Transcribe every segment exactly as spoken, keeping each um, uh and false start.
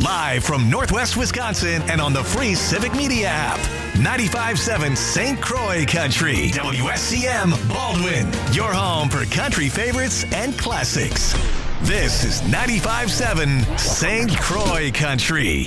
Live from Northwest Wisconsin and on the free Civic Media app. ninety-five point seven Saint Croix Country. W S C M Baldwin. Your home for country favorites and classics. This is ninety-five point seven Saint Croix Country.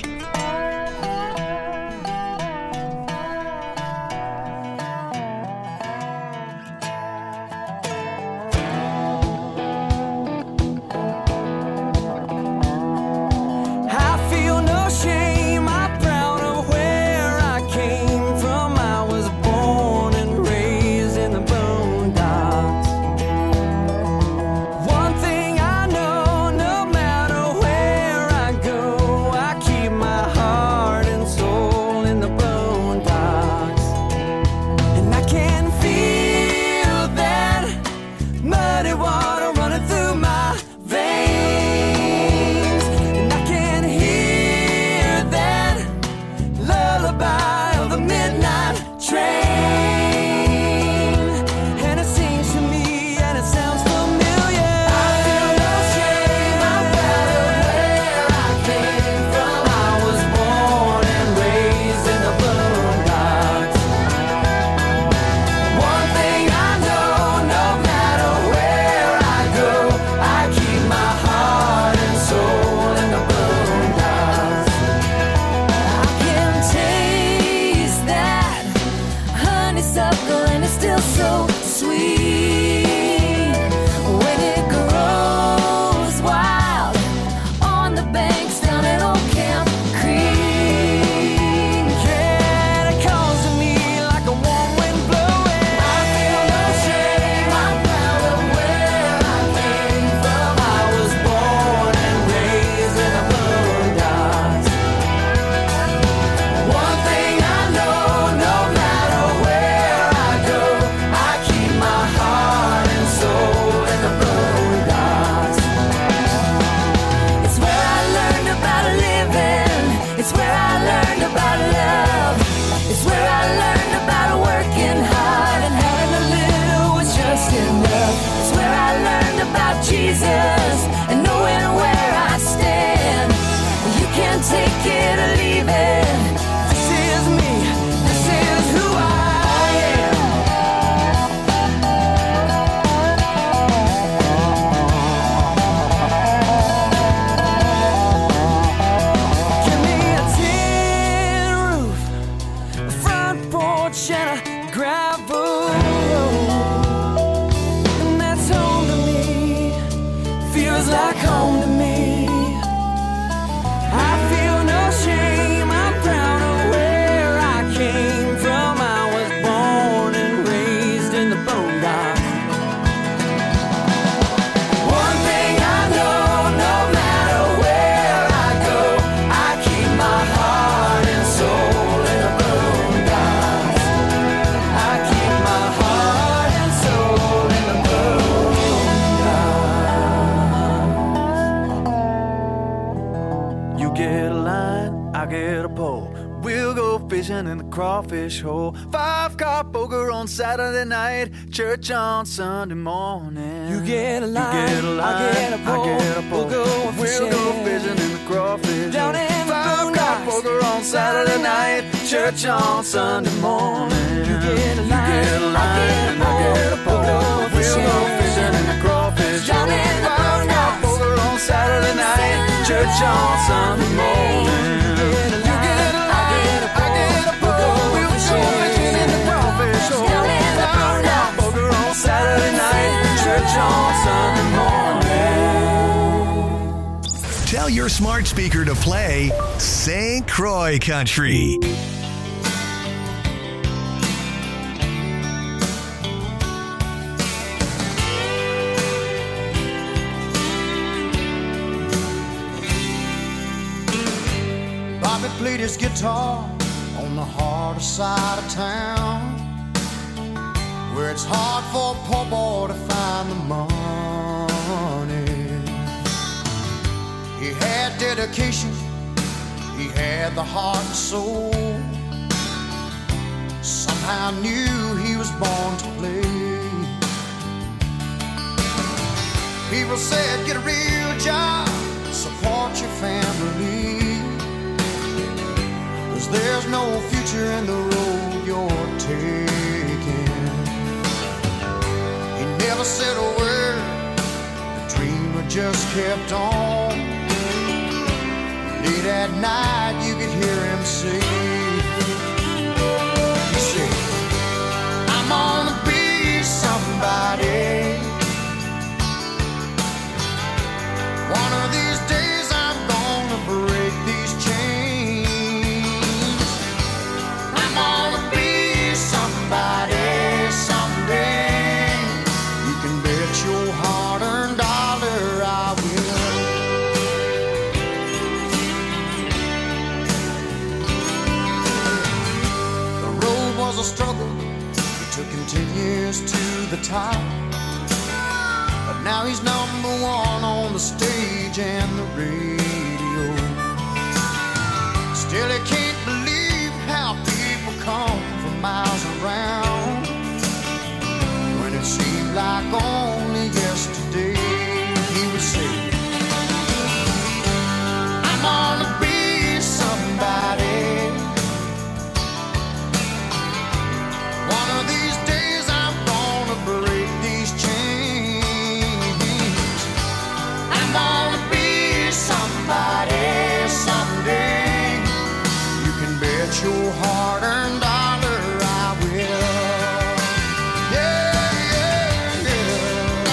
In the crawfish hole, five car poker on Saturday night, church on Sunday morning. You get a line, you get a line, I get a pole, I get a pole. We'll go fishing, we'll go fishing in the crawfish down hole. in the Five car poker on Saturday night, church on Sunday morning. You get a line, you get a line, I get a pole, I get a pole. We'll go fishing in the crawfish down hole. in the Five car poker on Saturday night, church on Sunday morning. Tell your smart speaker to play Saint Croix Country. Bobby played his guitar on the harder side of town, where it's hard for a poor boy to find the money. He had dedication, he had the heart and soul, somehow knew he was born to play. People said, get a real job, support your family. there's no future in the road you're taking. He never said a word, the dreamer just kept on. Late at night you could hear him say, he said, I'm gonna be somebody. One of these days I'm gonna break these chains. I'm gonna be somebody someday. You can bet your hard-earned dollar I will. The road was a struggle. It took him ten years to the top. But now he's number one on the stage and the radio. Still he can't believe how people come from miles around. When it seemed like only yesterday he would say, I'm gonna be somebody. One of these days I'm gonna break these chains. I'm gonna be somebody someday. You can bet your hard-earned dollar I will. Yeah, yeah, yeah.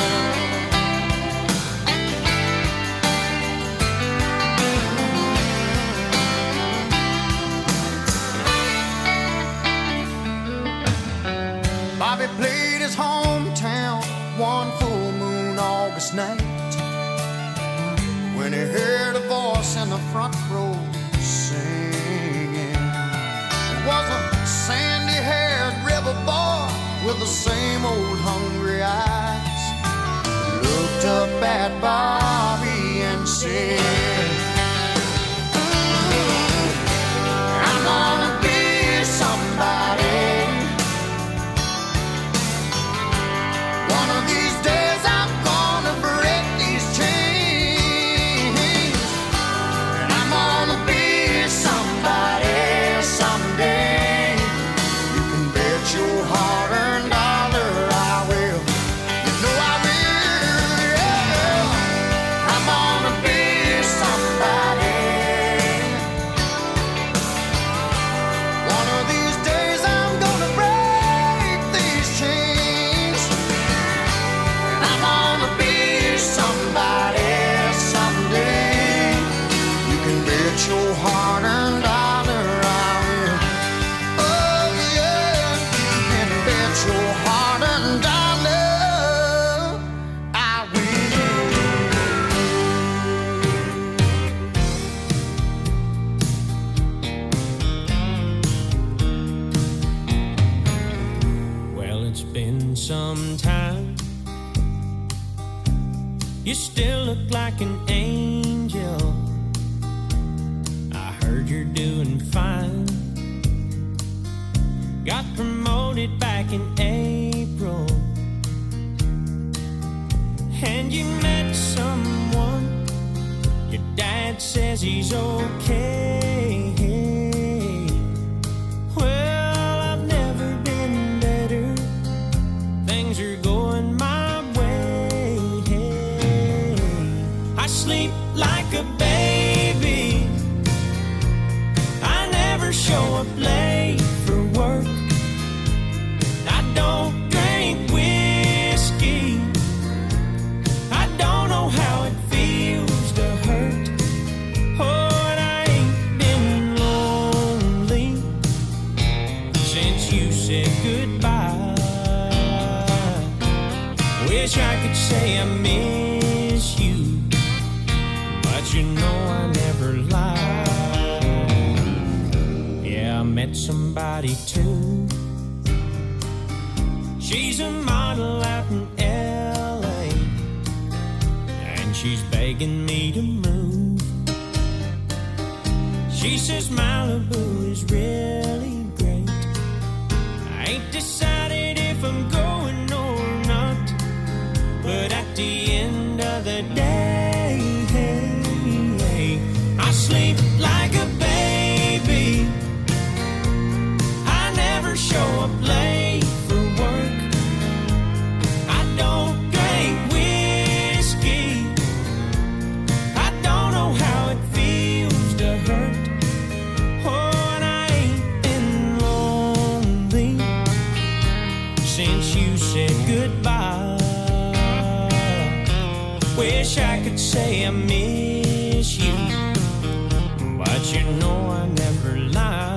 Bobby played his hometown one full moon August night, when he heard a voice in the front row singing. It was a sandy-haired river boy with the same old hungry eyes. He looked up at Bobby and said, I'm gonna be somebody. One of these days I'm gonna break these chains. And I'm gonna be somebody someday. You can bet your hard-earned dollar I will. You know I will, yeah. I'm gonna be somebody. One of these days I'm gonna break these chains. And I'm gonna be somebody someday. You can bet your hard-earned dollar I will. Oh yeah, you can bet your hard-earned dollar I will. Well, it's been some time. You still look like an angel. I heard you're doing fine. Got promoted back in April. And you met someone. Your dad says he's okay. Well, I've never been better. Things are going my way. I sleep like a baby. I never show up late for work. I don't drink whiskey. I don't know how it feels to hurt. Oh, and I ain't been lonely since you said goodbye. Wish I could say I miss you, but you know I never lie. Yeah, I met somebody too. She's a model out in L A, and she's begging me to move. She says Malibu is really great. I ain't decided if I'm going or not, but at the end of the day, hey, hey, I sleep like a baby. since you said goodbye. Wish I could say I miss you, but you know I never lie.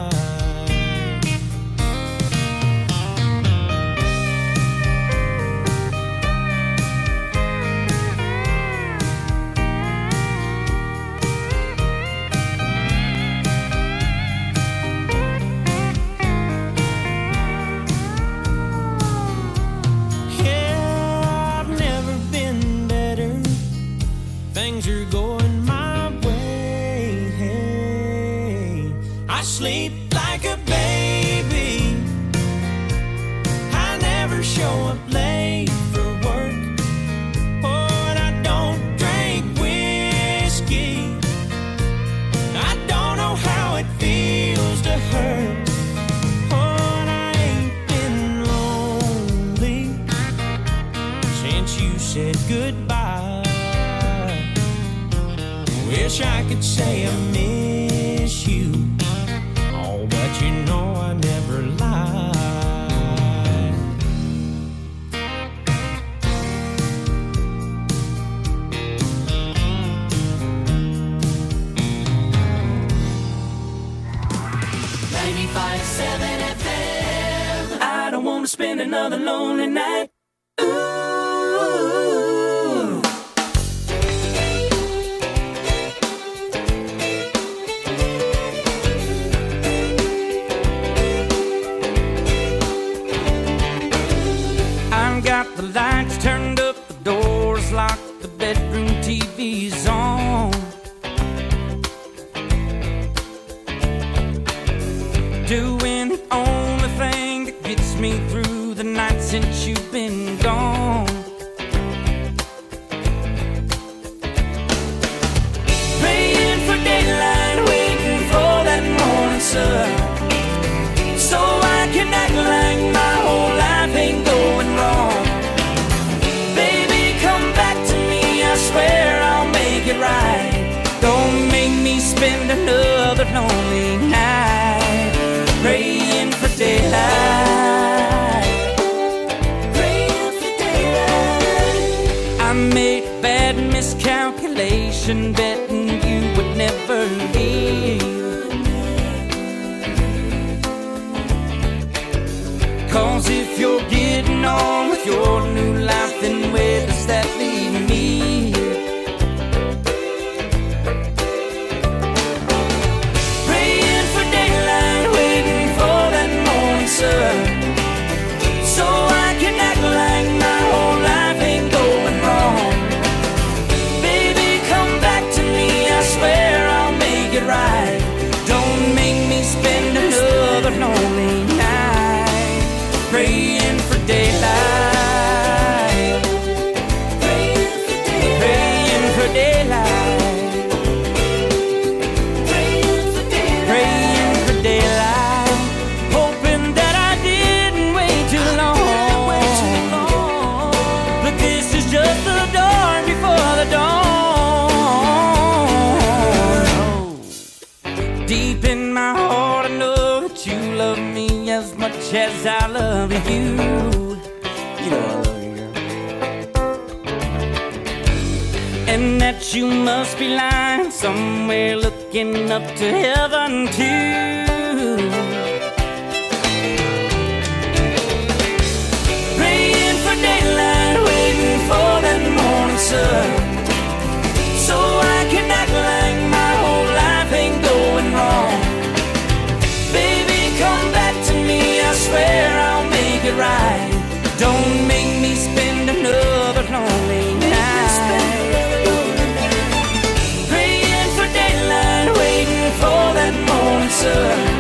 Things are going my way. Hey, I sleep like a baby. I never show up late for work. Oh, and I don't drink whiskey. I don't know how it feels to hurt. Oh, and I ain't been lonely since you said goodbye. Wish I could say I miss you, oh, but you know I never lie. ninety-five point seven F M. I don't want to spend another lonely night. Ooh. Got the lights turned up, the doors locked, the bedroom T V's on. Doing the only thing that gets me through the night since you've been gone. Praying for daylight, waiting for that morning sun, so I can act like my whole life ain't going wrong. I swear I'll make it right. Don't make me spend another lonely night praying for daylight. Praying for daylight. I made a bad miscalculation, betting you would never leave. Cause if you're getting on with your new life, then where does that leave me? So I can act like my whole life ain't going wrong. Baby, come back to me, I swear I'll make it right. Don't make me spend another lonely night praying for daylight. Praying for daylight. Praying for daylight. Praying for daylight. Praying for daylight. Deep in my heart I know that you love me as much as I love you. You know I love you, girl. And that you must be lying somewhere looking up to heaven too. Praying for daylight, waiting for that morning sun, so I can act like my whole life ain't going wrong. Baby, come back to me, I swear I'll make it right. Don't make me spend another lonely night praying for daylight, waiting for that morning sun,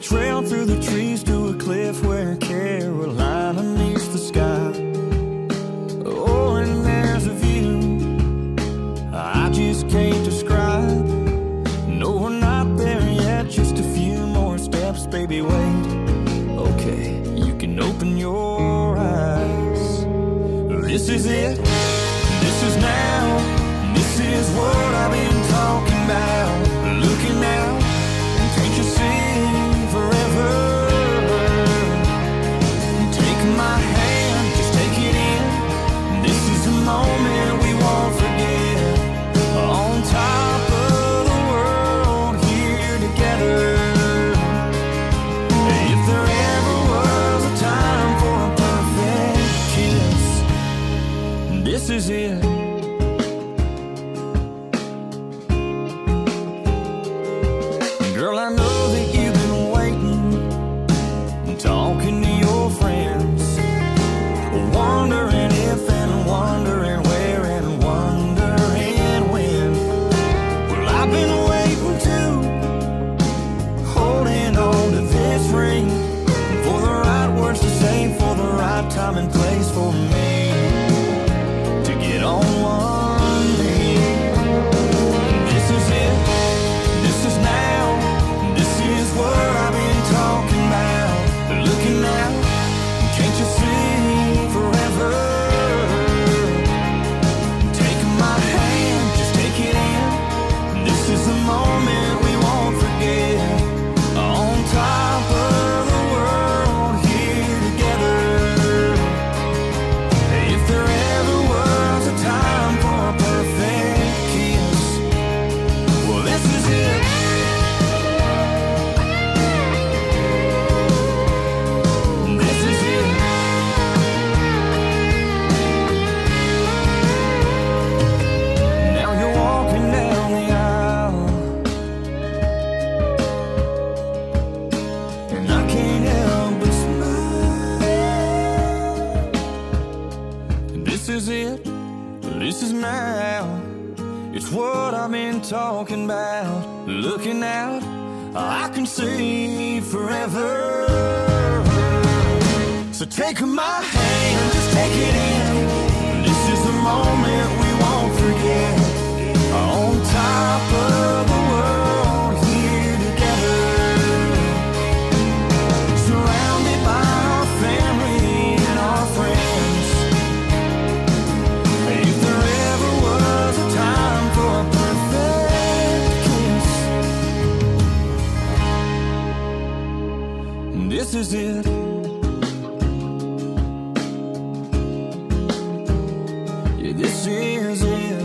trail through the trees to a cliff where Carolina meets the sky. Oh, and there's a view I just can't describe. No, we're not there yet, just a few more steps, baby, wait. Okay, you can open your eyes. This is it, this is now, this is what I've been talking about. Looking out, can't you see forever? Take my hand, just take it in. This is a moment we won't forget. On top of the world, here together. If there ever was a time for a perfect kiss, this is it. Girl, I know that you've been waiting, talking to your friends, wondering if and wondering where and wondering when. Well, I've been waiting too, holding on to this ring, for the right words to say, for the right time and place for me to get on one knee. This is it, this is now. What I've been talking about, looking out, can't you see forever? Take my hand, just take it in. This is the moment we won't forget. On top of the world, here together. If there ever was a time for a perfect kiss, well, this is it. This is now, it's what I've been talking about. Looking out, I can see forever. So take my hand, just take it in. This is the moment we won't forget. On top of the world, here together. Surrounded by our family and our friends. This is it. Yeah, this is it.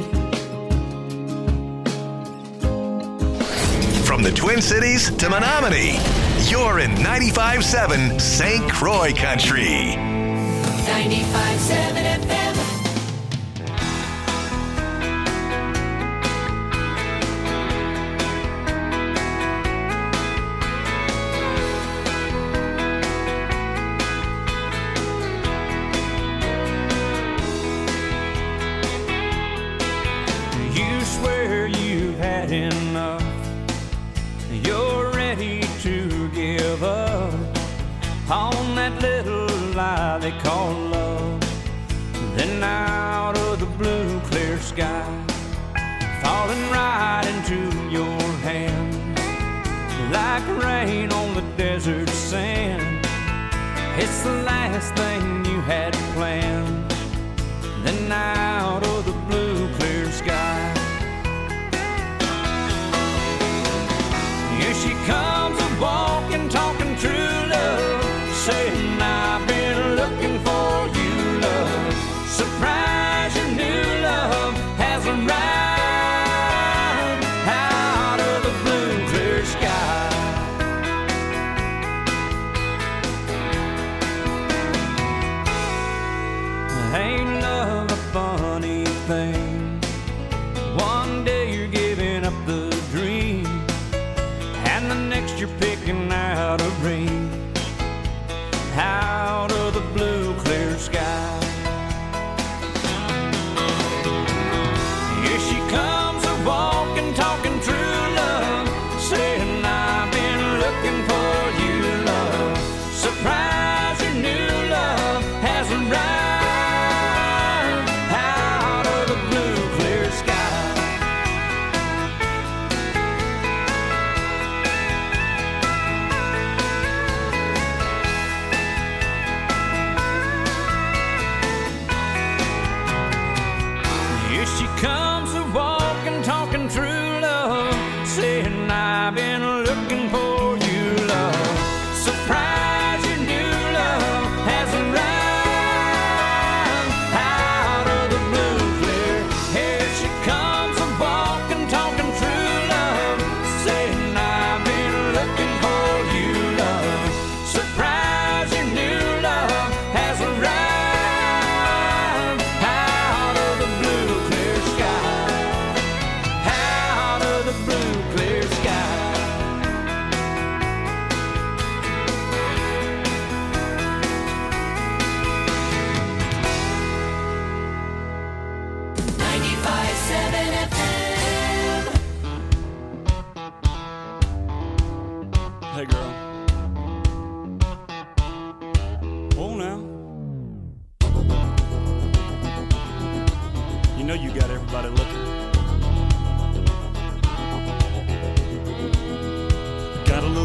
From the Twin Cities to Menominee, you're in ninety-five seven Saint Croix Country. ninety-five seven F M. Enough, you're ready to give up on that little lie they call love. Then out of the blue clear sky, falling right into your hands, like rain on the desert sand. It's the last thing you had planned. Then out of the blue clear sky, here she comes a-walking, talking true love, saying I've been looking for you, love. Surprise, your new love has arrived out of the blue clear sky. Ain't love a funny thing? One day you're giving up the dream, and the next you're picking out a ring out of the blue clear sky. Here she comes a-walking, talking true love, saying I've been looking for you,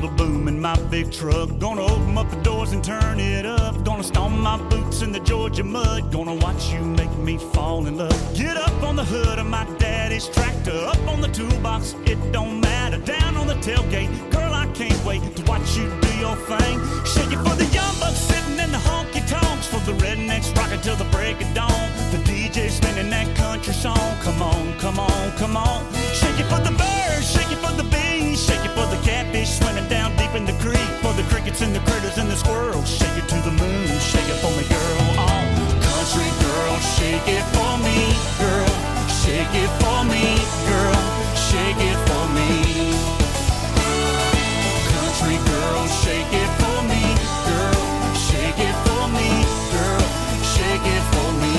little boom in my big truck. Gonna open up the doors and turn it up. Gonna stomp my boots in the Georgia mud. Gonna watch you make me fall in love. Get up on the hood of my daddy's tractor. Up on the toolbox, it don't matter. Down on the tailgate, girl, I can't wait to watch you do your thing. Shake it for the young bucks sitting in the honky-tonks. For the rednecks rocking till the break of dawn. The D J spinning that country song. Come on, come on, come on. Shake it for the birds, shake it for the bees. Shake it for the catfish swimming down deep in the creek. For the crickets and the critters and the squirrels. Shake it to the moon, shake it for me, girl. Oh, country girl, shake it for me, girl. Shake it for me, girl. Shake it for me. Country girl, shake it for me, girl. Shake it for me, girl. Shake it for me.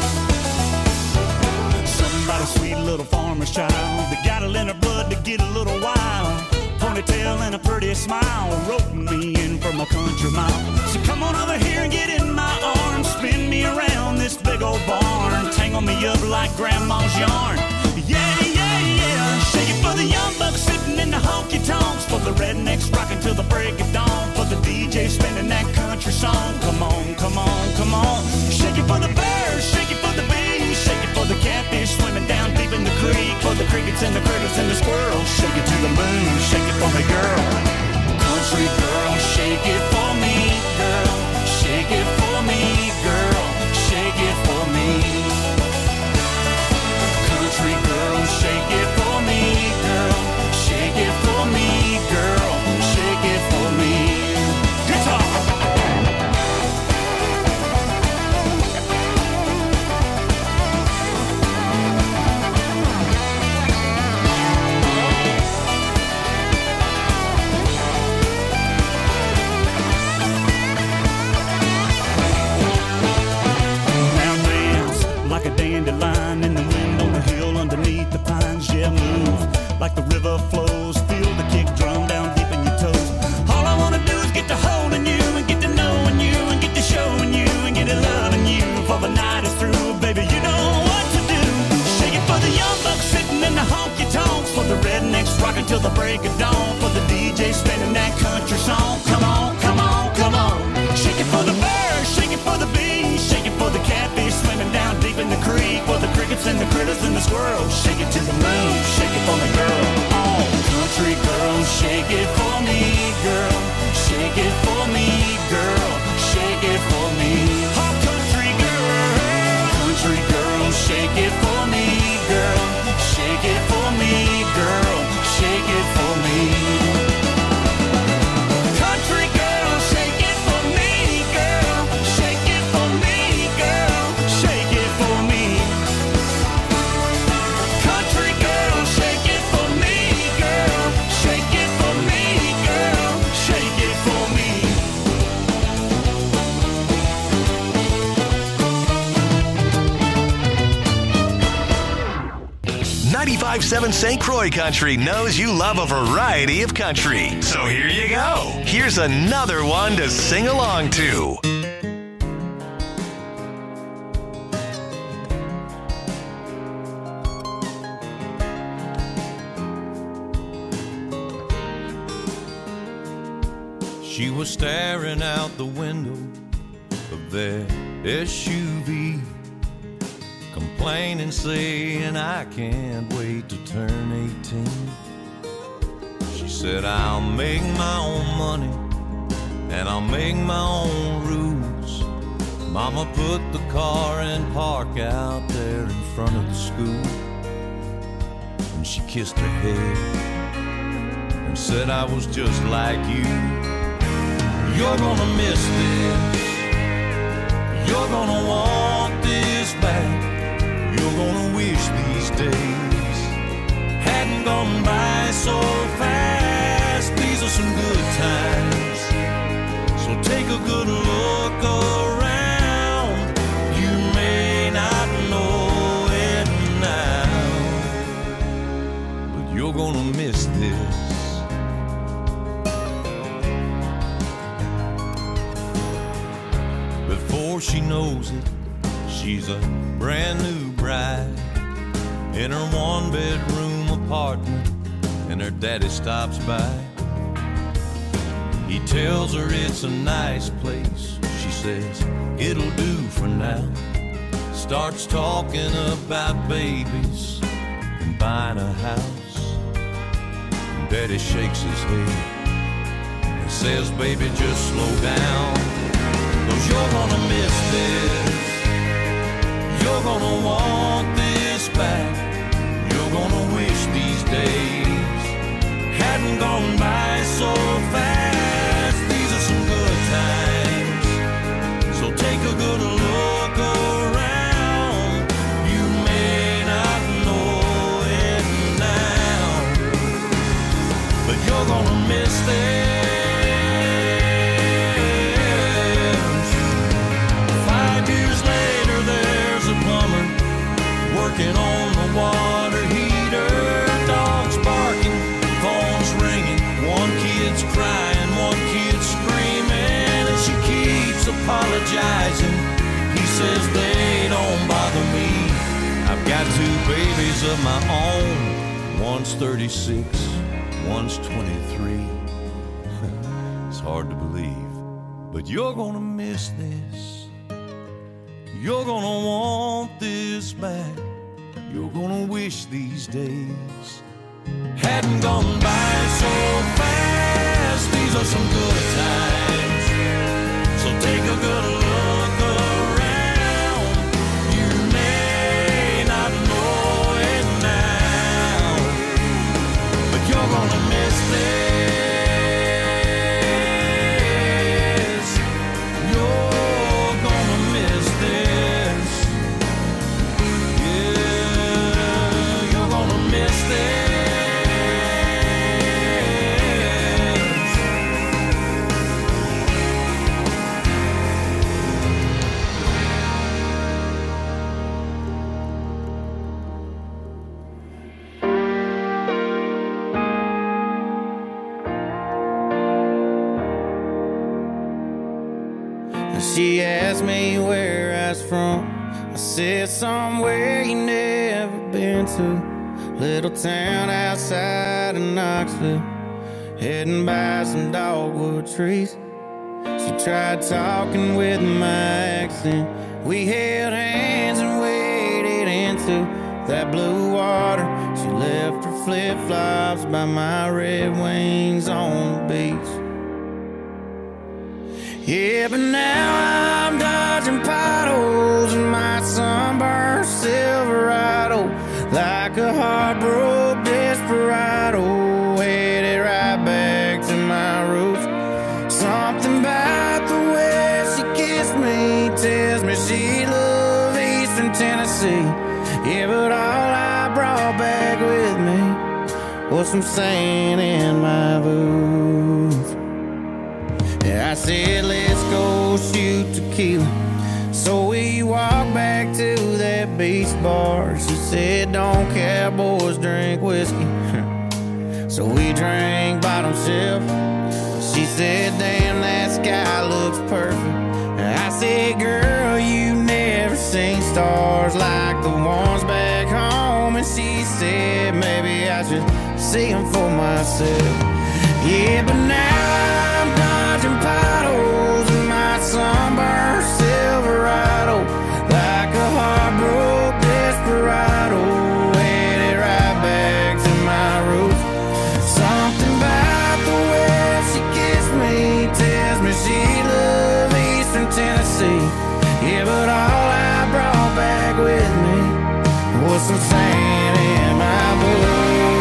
Somebody sweet little farmer's child that got it in her blood to get a little wild. Ponytail and a pretty smile, roping me in from a country mile. So come on over here and get in my arms, spin me around this big old barn, tangle me up like grandma's yarn. Yeah, yeah, yeah. Shake it for the young bucks sitting in the honky-tonks. For the rednecks rocking till the break of dawn. For the D J spinning that country song. Come on, come on, come on. Shake it for the birds, shake it for the bees. Shake it for the catfish swimming down deep in the creek. For the crickets and the critters and the squirrels. Shake it to the moon, shake it for me, girl. Country girl, shake it for me, girl. Shake it for me, girl. Shake it for me. Country girl, shake it for me, girl. Shake it for me, girl. Shake it for me. Guitar. Like a dandelion in the wind on the hill underneath the pines. Yeah, move like the river flows. Feel the kick drum down deep in your toes. All I wanna do is get to holding you and get to knowing you and get to showing you and get to loving you. For the night is through, baby, you know what to do. Shake it for the young bucks sitting in the honky-tonks. For the rednecks rocking till the break of dawn. For the D J spinning that country song. Come on, come on, come on. Shake it for the birds, shake it for the bees. Shake it for the catfish swimming down deep in the creek. For the crickets and the critters and the squirrels. Shake it to the moon, shake it for me, girl. Oh, country girl, shake it for me, girl. Shake it for me, girl. Shake it for me. Oh, country girl, country girl, shake it for me, girl. Shake it for me, girl. Shake it for me. Country girl, shake it for me, girl. Shake it for me, girl. Shake it for me. Country girl, shake it for me, girl. Shake it for me, girl. Shake it for me. ninety-five point seven Saint Croix Country knows you love a variety of country. So here you go. Here's another one to sing along to. She was staring out the window of their S U V, complaining, saying, I can't wait to turn eighteen. She said, I'll make my own money and I'll make my own rules. Mama put the car in park out there in front of the school, and she kissed her head and said, I was just like you. You're gonna miss this, you're gonna want this back. You're gonna wish these days hadn't gone by so fast. These are some good times, so take a good look around. You may not know it now, but you're gonna miss this. Before she knows it, she's a brand new bride in her one bedroom apartment, and her daddy stops by. tells her it's a nice place. She says, it'll do for now. Starts talking about babies and buying a house. Daddy shakes his head and says, baby, just slow down, 'cause you're gonna miss this. You're gonna want this back. You're gonna wish these days hadn't gone by so fast. These are some good times, so take a good look around. You may not know it now, but you're gonna miss this. Five years later, there's a plumber working on the water heater. Dogs barking, phones ringing, one kid's crying, one kid's screaming, and she keeps apologizing. He says they don't bother me. I've got two babies of my own. One's thirty-six, one's twenty-three. It's hard to believe, but you're gonna miss this. You're gonna want this back. You're gonna wish these days hadn't gone by so fast. These are some good times, so take a good look around. You may not know it now, but you're gonna miss this. You're gonna miss this. Yeah, you're gonna miss this. She asked me where I was from. I said somewhere you never been to. Little town outside of Knoxville, heading by some dogwood trees. She tried talking with my accent. We held hands and waded into that blue water. She left her flip-flops by my Red Wings on the beach. Yeah, but now I'm dodging potholes in my sunburned Silverado, like a heartbroken desperado, headed right back to my roots. Something about the way she kissed me tells me she loved Eastern Tennessee. Yeah, but all I brought back with me was some sand in my boots. I said, let's go shoot tequila. So we walked back to that beach bar. She said, don't cowboys drink whiskey. So we drank bottom shelf. She said, damn, that sky looks perfect. I said, girl, you never seen stars like the ones back home. And she said, maybe I should see them for myself. Yeah, but now I'm dodging potholes in my sunburned Silverado, like a heartbroken desperado, headed right back to my roots. Something about the way she kissed me tells me she loved Eastern Tennessee. Yeah, but all I brought back with me was some sand in my boots.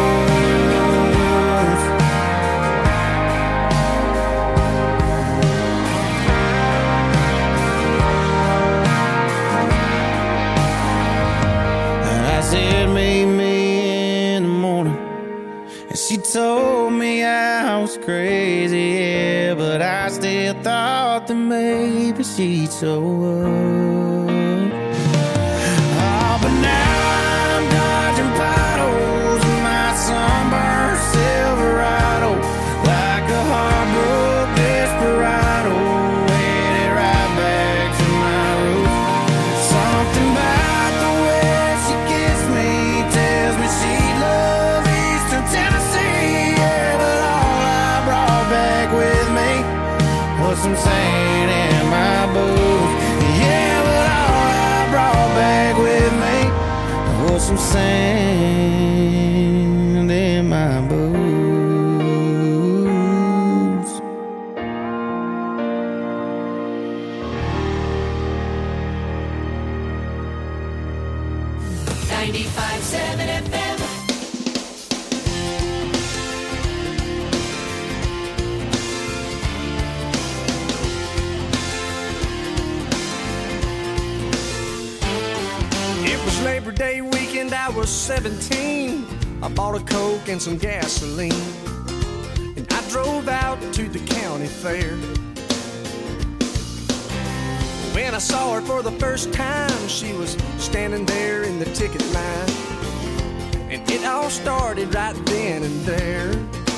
Said meet me in the morning, and she told me I was crazy, yeah, but I still thought that maybe she'd show up. Oh, but now I'm dodging potholes in my sunburned Silverado, like a heartbroken desperado, headed right back to my roots. Something about the way she kissed me tells me she loved Eastern Tennessee. Yeah, but all I brought back with me put some sand in my boots. Yeah, but all I brought back with me was some sand in my boots. ninety-five seven F M. Labor Day weekend, I was seventeen. I bought a Coke and some gasoline, and I drove out to the county fair. When I saw her for the first time, she was standing there in the ticket line, and it all started right then and there.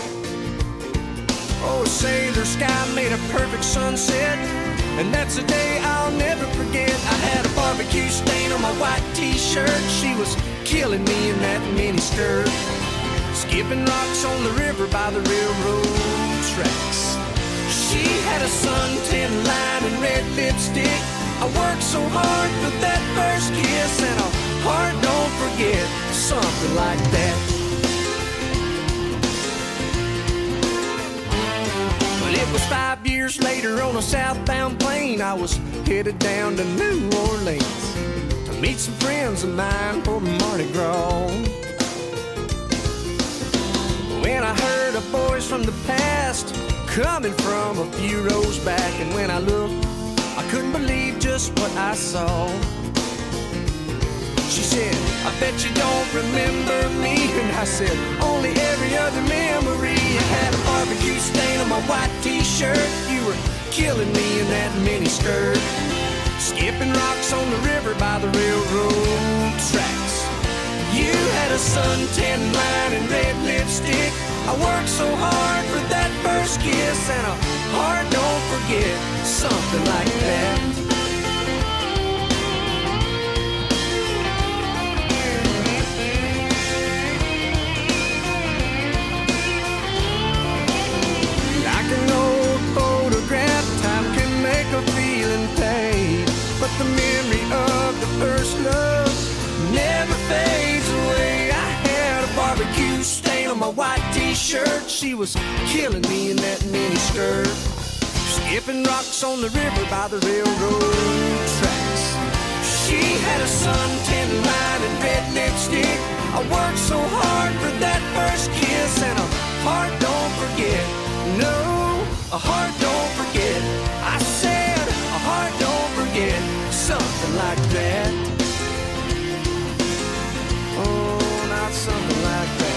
Oh, sailor sky made a perfect sunset, and that's a day I'll never forget. I had a barbecue stain on my white t-shirt. She was killing me in that mini skirt, skipping rocks on the river by the railroad tracks. She had a suntan line and red lipstick. I worked so hard for that first kiss, and a heart don't forget something like that. It was five years later on a southbound plane. I was headed down to New Orleans to meet some friends of mine for Mardi Gras. When I heard a voice from the past coming from a few rows back, and when I looked, I couldn't believe just what I saw. She said, I bet you don't remember me. And I said, only every other memory. I had a barbecue stain on my white t-shirt. You were killing me in that mini skirt, skipping rocks on the river by the railroad tracks. You had a suntan line and red lipstick. I worked so hard for that first kiss, and a heart don't forget something like that. But the memory of the first love never fades away. I had a barbecue stain on my white t-shirt. She was killing me in that mini skirt, skipping rocks on the river by the railroad tracks. She had a suntan line and red lipstick. I worked so hard for that first kiss, and a heart don't forget. No, a heart don't forget. I said a heart don't forget something like that. Oh, not something like that.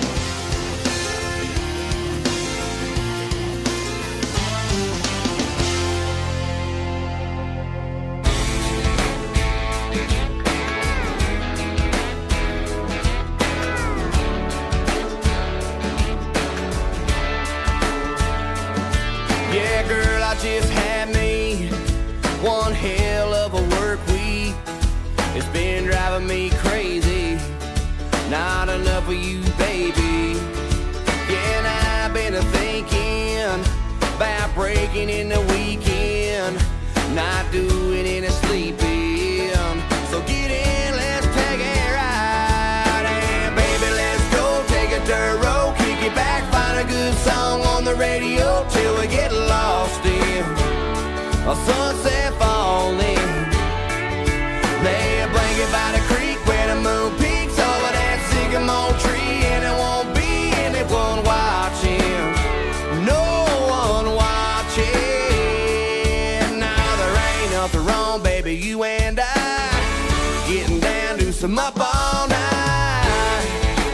Yeah, girl, I just had me one hell of a work week. It's been driving me crazy. Not enough of you, baby. Yeah, and I've been thinking about breaking in the weekend, not doing any sleeping. So get in, let's take a ride. And baby, let's go take a dirt road, kick it back, find a good song on the radio till we get lost in a sunset falling. Lay a blanket by the creek where the moon peaks over that sycamore tree, and it won't be anyone watching, no one watching. Now there ain't nothing wrong, baby, you and I getting down to some up all night.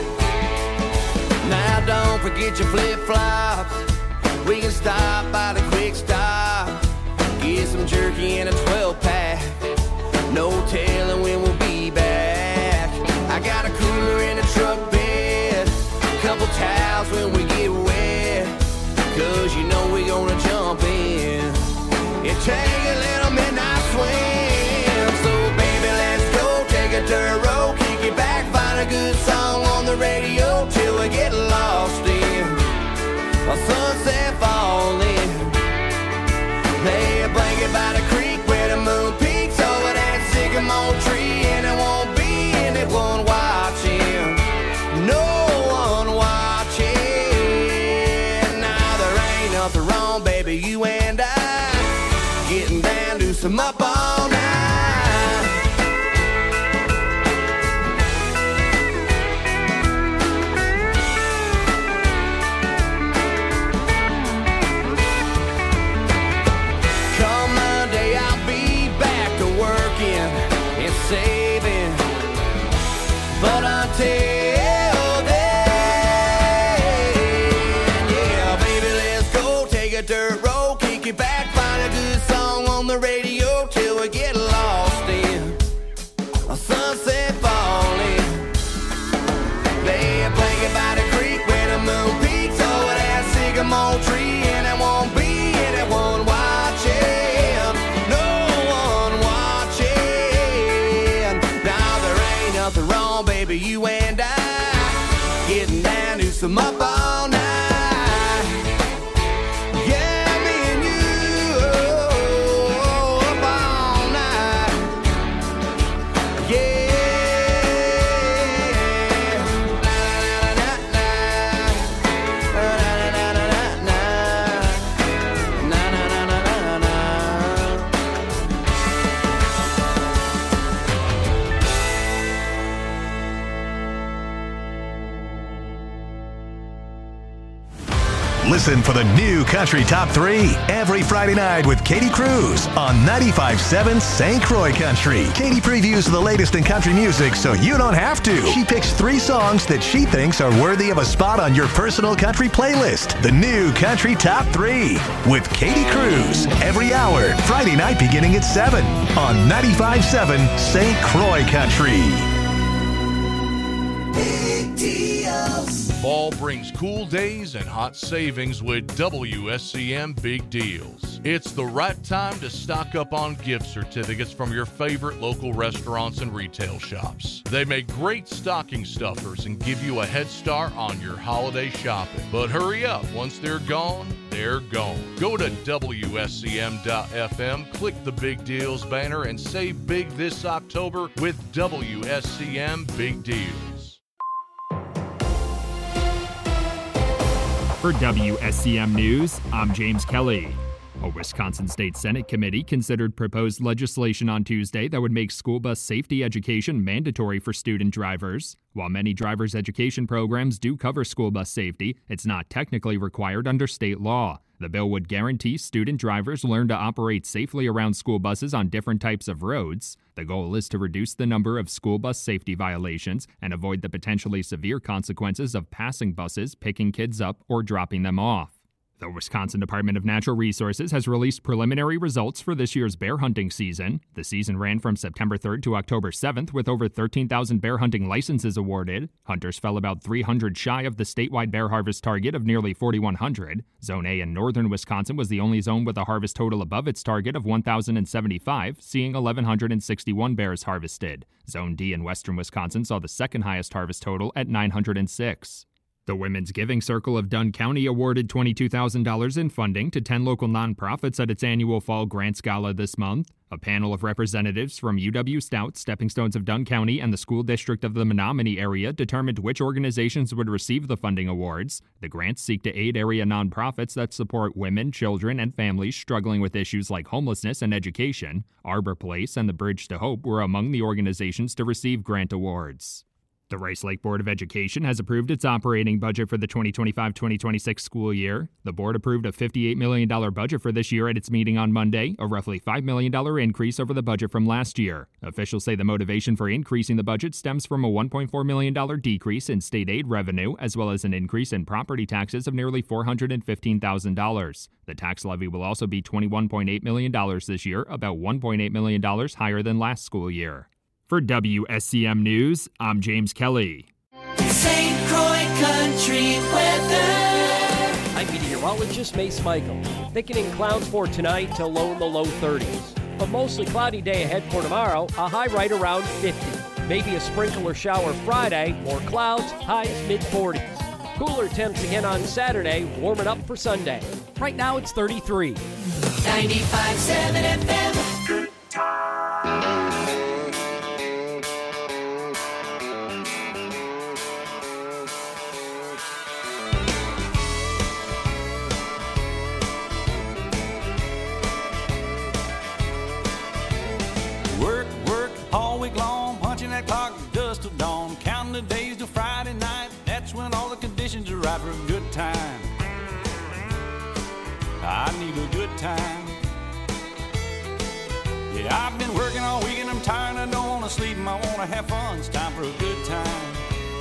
Now don't forget your flip-flops. We can stop by the quick stop, get some jerky and a twelve pack. No telling when we'll be back. I got a cooler in the truck bed, couple towels when we get wet, cause you know we gonna jump in and take a little midnight swim. So baby, let's go take a dirt road, kick it back, find a good song on the radio till we get lost in a sunset falling. baby, you and I getting down to some up all night. Come Monday, I'll be back to working and saving, but until dirt road, kick it back, find a good song on the radio till we get lost in a sunset falling. Lay a blanket by the creek where the moon peaks over that sycamore tree, and there won't be anyone watching, no one watching. Now there ain't nothing wrong, baby, you and I getting down to some up all night. Listen for the new Country Top three every Friday night with Katie Cruz on ninety-five point seven Saint Croix Country. Katie previews the latest in country music so you don't have to. She picks three songs that she thinks are worthy of a spot on your personal country playlist. The new Country Top three with Katie Cruz every hour, Friday night beginning at seven on ninety-five point seven Saint Croix Country. Big deals. Fall brings cool days and hot savings with W S C M Big Deals. It's the right time to stock up on gift certificates from your favorite local restaurants and retail shops. They make great stocking stuffers and give you a head start on your holiday shopping. But hurry up, once they're gone, they're gone. Go to W S C M dot F M, click the Big Deals banner, and save big this October with W S C M Big Deals. For W S C M News, I'm James Kelly. A Wisconsin State Senate committee considered proposed legislation on Tuesday that would make school bus safety education mandatory for student drivers. While many driver's education programs do cover school bus safety, it's not technically required under state law. The bill would guarantee student drivers learn to operate safely around school buses on different types of roads. The goal is to reduce the number of school bus safety violations and avoid the potentially severe consequences of passing buses, picking kids up, or dropping them off. The Wisconsin Department of Natural Resources has released preliminary results for this year's bear hunting season. The season ran from September third to October seventh with over thirteen thousand bear hunting licenses awarded. Hunters fell about three hundred shy of the statewide bear harvest target of nearly forty-one hundred. Zone A in northern Wisconsin was the only zone with a harvest total above its target of one thousand seventy-five, seeing one thousand one hundred sixty-one bears harvested. Zone D in western Wisconsin saw the second highest harvest total at nine hundred six. The Women's Giving Circle of Dunn County awarded twenty-two thousand dollars in funding to ten local nonprofits at its annual Fall Grants Gala this month. A panel of representatives from U W Stout, Stepping Stones of Dunn County, and the School District of the Menominee area determined which organizations would receive the funding awards. The grants seek to aid area nonprofits that support women, children, and families struggling with issues like homelessness and education. Arbor Place and the Bridge to Hope were among the organizations to receive grant awards. The Rice Lake Board of Education has approved its operating budget for the twenty twenty-five twenty twenty-six school year. The board approved a fifty-eight million dollars budget for this year at its meeting on Monday, a roughly five million dollars increase over the budget from last year. Officials say the motivation for increasing the budget stems from a one point four million dollars decrease in state aid revenue, as well as an increase in property taxes of nearly four hundred fifteen thousand dollars. The tax levy will also be twenty-one point eight million dollars this year, about one point eight million dollars higher than last school year. For W S C M News, I'm James Kelly. Saint Croix Country weather. I'm meteorologist Mace Michael. Thickening clouds for tonight to low in the low thirties. A mostly cloudy day ahead for tomorrow, a high right around fifty. Maybe a sprinkle or shower Friday, more clouds, highs mid forties. Cooler temps again on Saturday, warming up for Sunday. Right now it's thirty-three. ninety-five point seven F M. the days till Friday night. That's when all the conditions are right for a good time. I need a good time. Yeah, I've been working all week and I'm tired. I don't want to sleep and I want to have fun. It's time for a good time.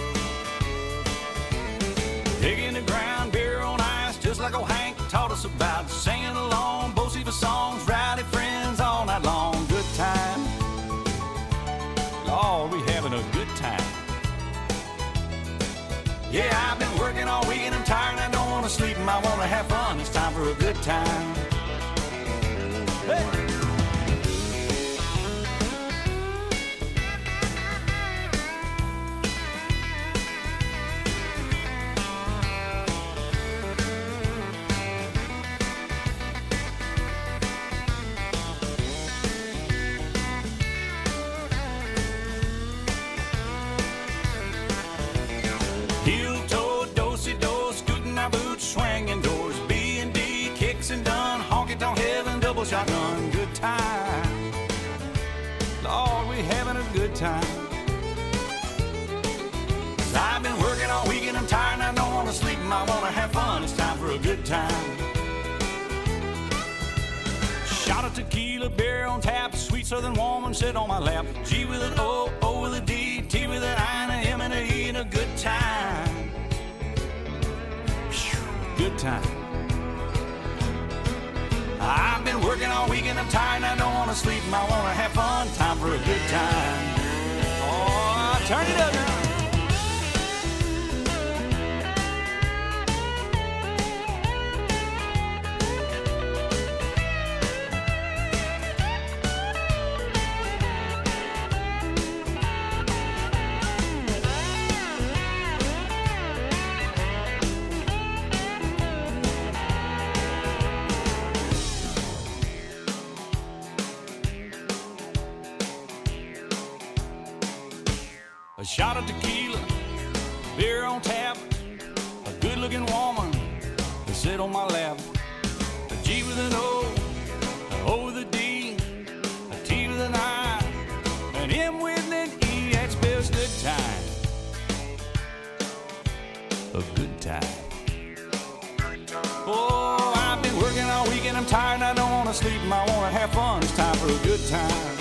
Digging the ground, beer on ice, just like old Hank taught us about. Singing along, Bo-Siva songs, rowdy friends all night long. Good time. Lord, we having a good time. Yeah, I've been working all week and I'm tired and I don't want to sleep and I want to have fun. It's time for a good time. Hey! Shotgun, good time. Lord, we having a good time. I've been working all week and I'm tired and I don't want to sleep and I want to have fun. It's time for a good time. Shot of tequila, beer on tap, sweet southern woman sit on my lap. G with an O, O with a D, T with an I and a M and a E and a good time. Good time. I've been working all week and I'm tired and I don't want to sleep and I want to have fun. Time for a good time. Oh, turn it up now. A shot of tequila, beer on tap, a good-looking woman to sit on my lap. A G with an O, an O with a D, a T with an I, an M with an E. That spells good time. A good time. Oh, I've been working all week and I'm tired and I don't want to sleep and I want to have fun. It's time for a good time.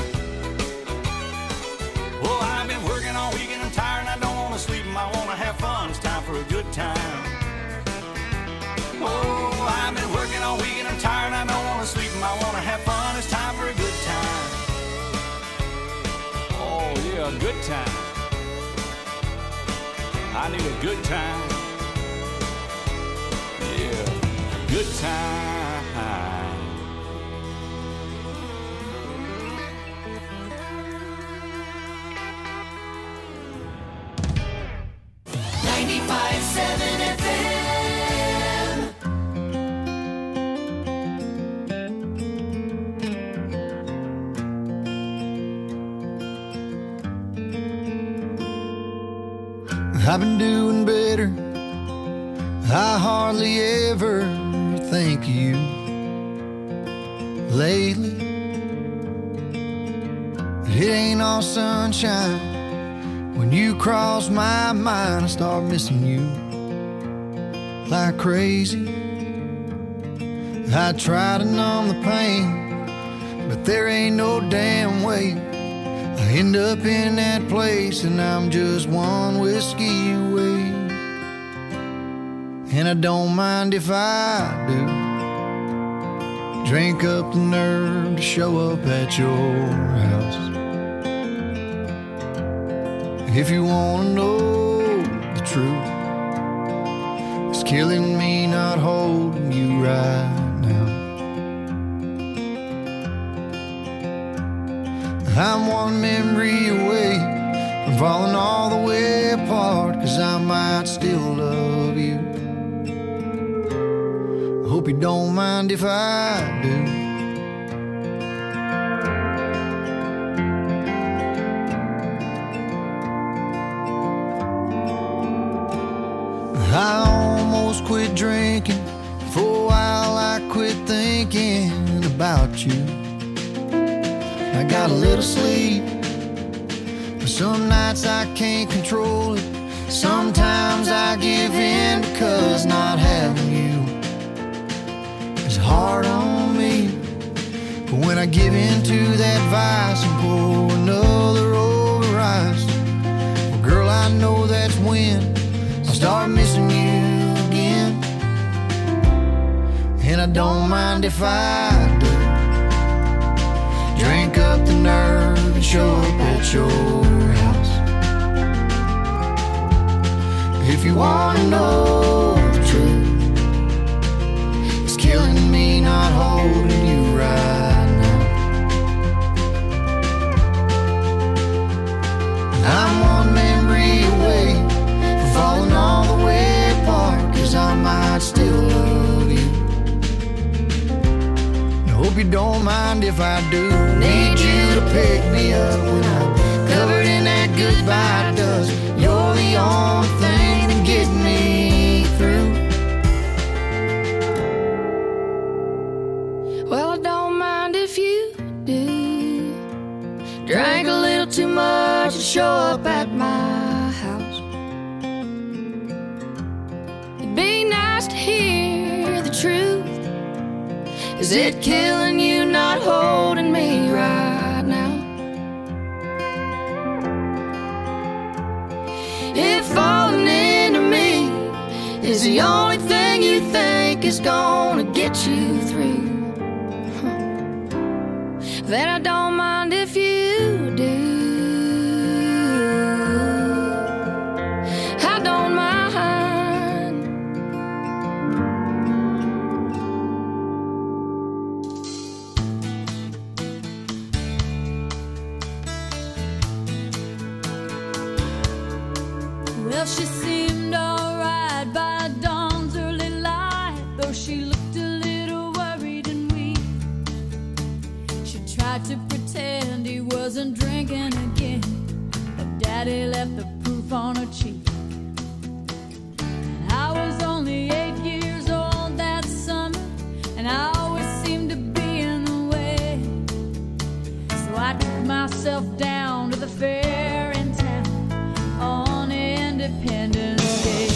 Oh, I've been working all week and I'm tired and I don't want to sleep and I want to have fun. It's time for a good time. Oh, I've been working all week and I'm tired and I don't want to sleep and I want to have fun. It's time for a good time. Oh, yeah, a good time. I need a good time. Yeah, good time. ninety-five seven F M. I've been doing better. I hardly ever think of you lately. It ain't all sunshine. When you cross my mind, I start missing you like crazy. I try to numb the pain, but there ain't no damn way. I end up in that place and I'm just one whiskey away. And I don't mind if I do drink up the nerve to show up at your house. If you wanna know the truth, it's killing me not holding you right now. I'm one memory away from falling all the way apart, 'cause I might still love you. I hope you don't mind if I do. I almost quit drinking. For a while I quit thinking about you. I got a little sleep, Some nights I can't control it. Sometimes I give in because not having you is hard on me. But when I give in to that vice and pour another over ice, well, girl, I know that's when I'll start missing you again. And I don't mind if I do drink up the nerve and show up at your house. If you wanna know the truth, it's killing me not holding you right now. I'm one memory away from falling all the way apart, 'cause I might still love you. I hope you don't mind if I do. Need you to pick me up when I'm covered in that goodbye dust. You're the only thing that gets me through. Well, I don't mind if you do. Drank a little too much to show up at my house. It'd be nice to hear the truth. Is it killing you not holding me right now? If falling into me is the only thing you think is gonna get you through, huh, then I don't mind if you do. I don't mind. Well, she seemed alright by dawn's early light, though she looked a little worried and weak. She tried to pretend he wasn't drinking again, but Daddy left the proof on her cheek. And I was only eight years old that summer, and I always seemed to be in the way. So I took myself down to the fair in town on Independence Day.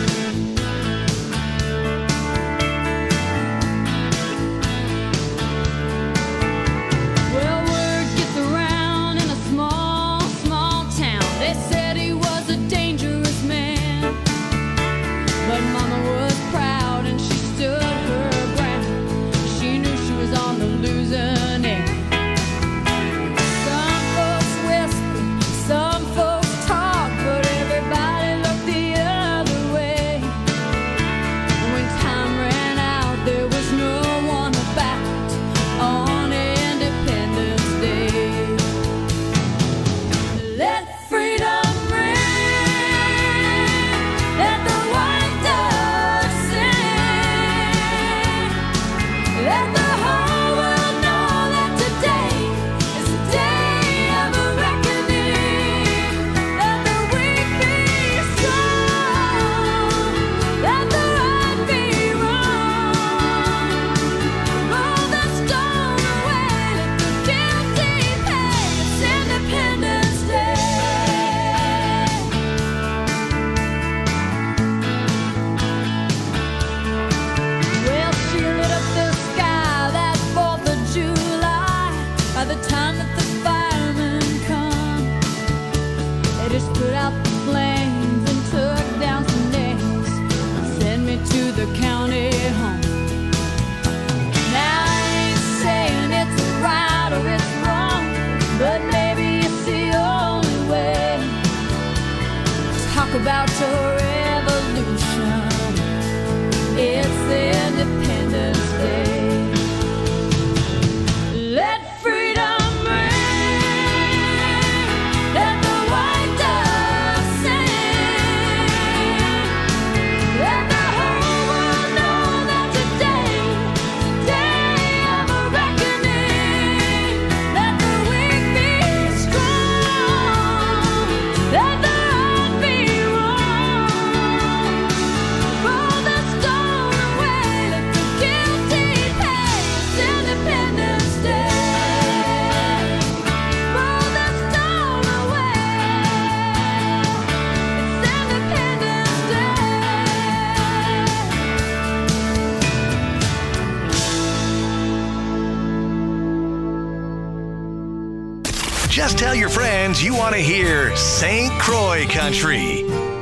Well, word gets around in a small, small town. They said he was a dangerous man, but Mama was proud and she stood her ground. She knew she was on the losing end. Some folks Just tell your friends you want to hear Saint Croix Country.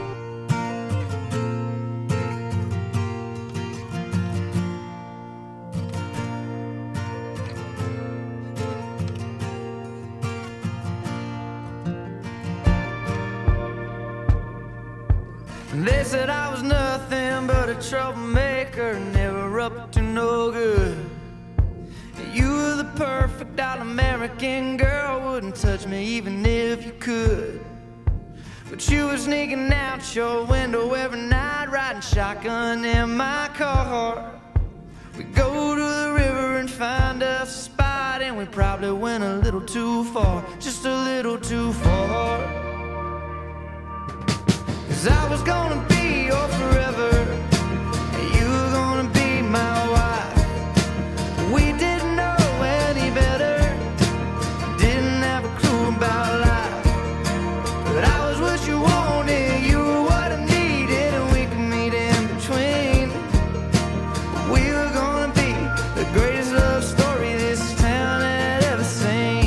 They said I was nothing but a troublemaker, never up to no good. You were the perfect all-American girl, wouldn't touch me even if you could. But you were sneaking out your window every night, riding shotgun in my car. We go to the river and find us a spot, and we probably went a little too far, just a little too far. 'Cause I was gonna be your forever, and you were gonna be my wife. We didn't know any better, didn't have a clue about life. But I was what you wanted, you were what I needed, and we could meet in between. We were gonna be the greatest love story this town had ever seen.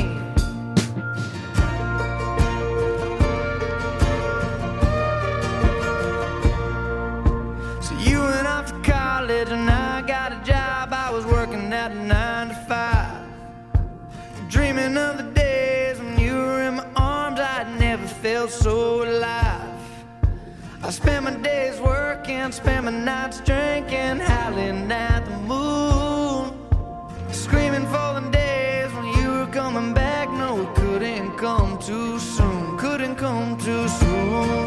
So you went off to college and I got a job. I was working at a nine to five, dreaming of the days when you were in my arms. I'd never felt so alive. I spent my days working, spent my nights drinking, howling at the moon, screaming for the days when you were coming back. No, it couldn't come too soon, couldn't come too soon.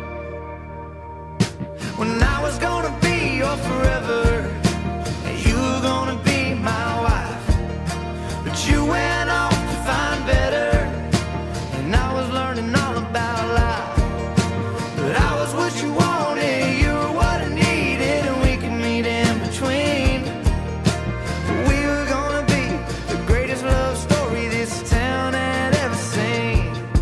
When I was gonna be your forever, and you were gonna be my wife. But you went off to find better, and I was learning all about life. But I was what you wanted, you were what I needed, and we could meet in between. We were gonna be the greatest love story this town had ever seen.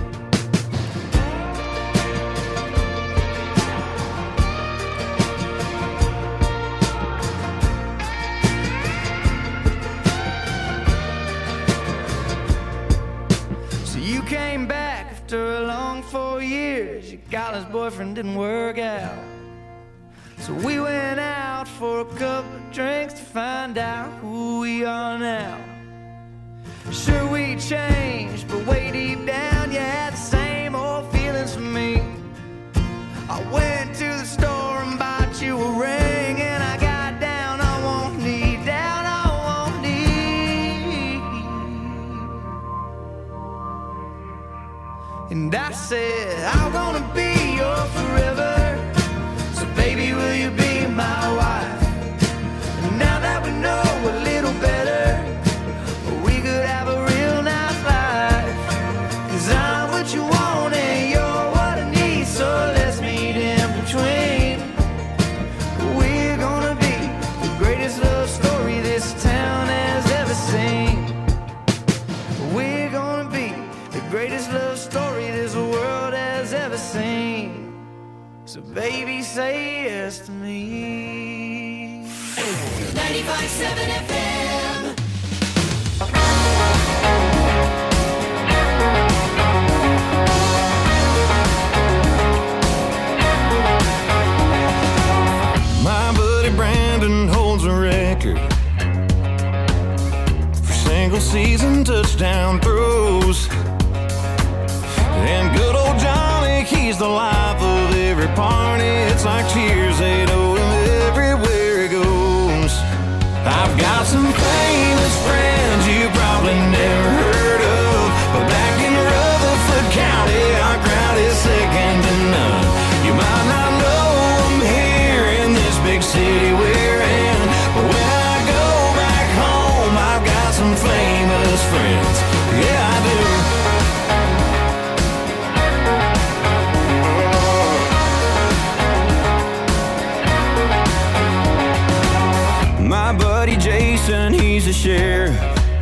So you came back after a long four years. Your college boyfriend didn't work out. So we went out for a couple of drinks to find out who we are now. Sure, we changed, but way deep down you had the same old feelings for me. I went to the store and bought you a ring, and I got down on one knee, down on one knee. And I said, I'm gonna be your forever, so baby, will you be my wife? And now that we know a little better, we could have a real nice life. 'Cause I'm what you want and you're what I need, so let's meet in between. We're gonna be the greatest love story this town has ever seen. We're gonna be the greatest love story this world has ever seen. So baby, say yes to me. ninety-five point seven F M. My buddy Brandon holds a record for single season touchdown throws. And good old Johnny, he's the life of every party. It's like cheers, they know him everywhere he goes. I've got some famous friends you probably never heard of, but back in Rutherford County, our crowd is second to none. You might not know them here in this big city we're in, but when I go back home, I've got some famous friends. Yeah, I do. My buddy Jason, he's a sheriff.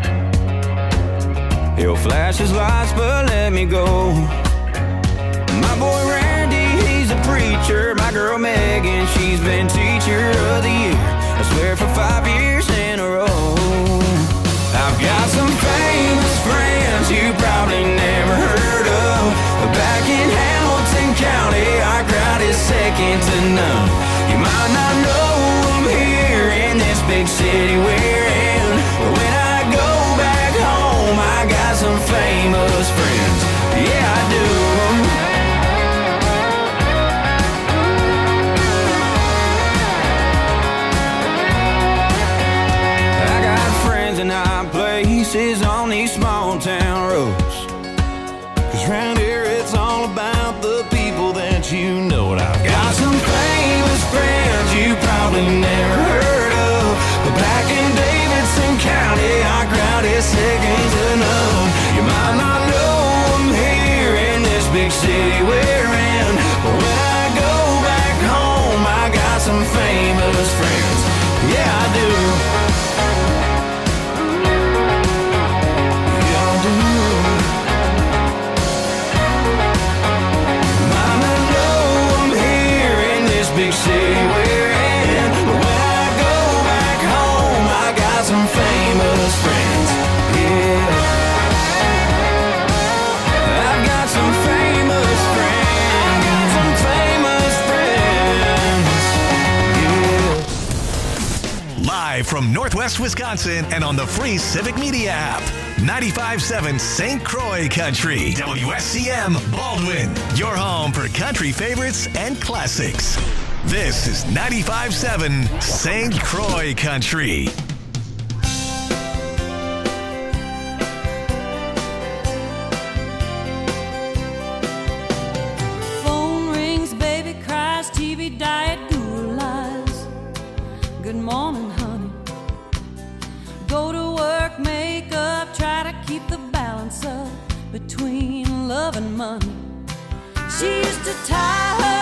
He'll flash his lights, but let me go. My boy Randy, he's a preacher. My girl Megan, she's been teacher of the year, I swear, for five years in a row. I've got some famous friends you probably never faces on these small town roads. Cause round here it's all about the people that you know. And I've got some famous friends you probably never heard of, but back in Davidson County our crowd is second to none. You might not know them here in this big city we're in, but when I go back home I got some famous friends. Yeah, I do. Yeah, I do. Might not know them here in this big city we're in, but when I go back home I got some famous friends. Yeah, I've got some famous friends. Got some famous friends. Yeah. Live from Northwest Wisconsin and on the free Civic Media app. ninety-five point seven Saint Croix Country. W S C M Baldwin. Your home for country favorites and classics. This is ninety-five point seven Saint Croix Country. Phone rings, baby cries, T V diet, Google lies. Good morning, honey. Go to work, make up, try to keep the balance up between love and money. She used to tie her